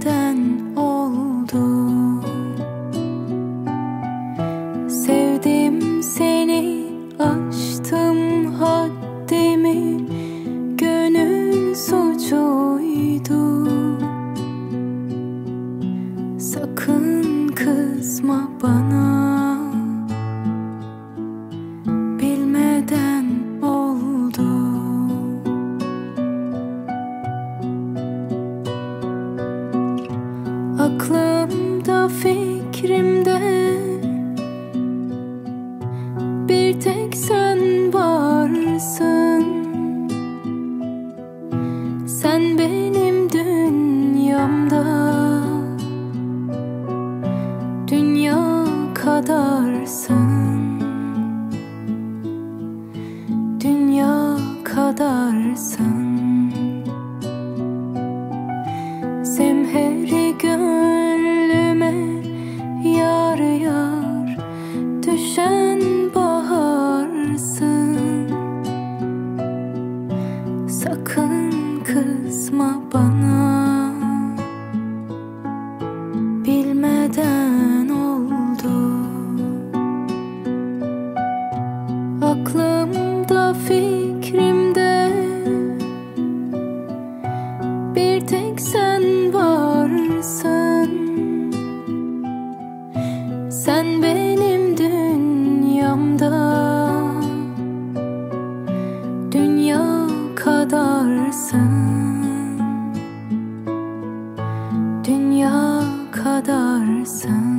bilmeden oldu. Sevdim seni, aştım haddimi, gönül suçuydu. Sakın kızma bana, bilmeden oldu. Aklımda, fikrimde bir tek sen varsın. Sen benim dünyamda, dünya kadarsın, dünya kadarsın. Zemheri gönlüme yar yar düşen baharsın. Sakın kızma bana, bilmeden oldu. Aklımda, fikrimde bir tek sen varsın. Sen benim dünyamda, dünya kadarsın, dünya kadarsın.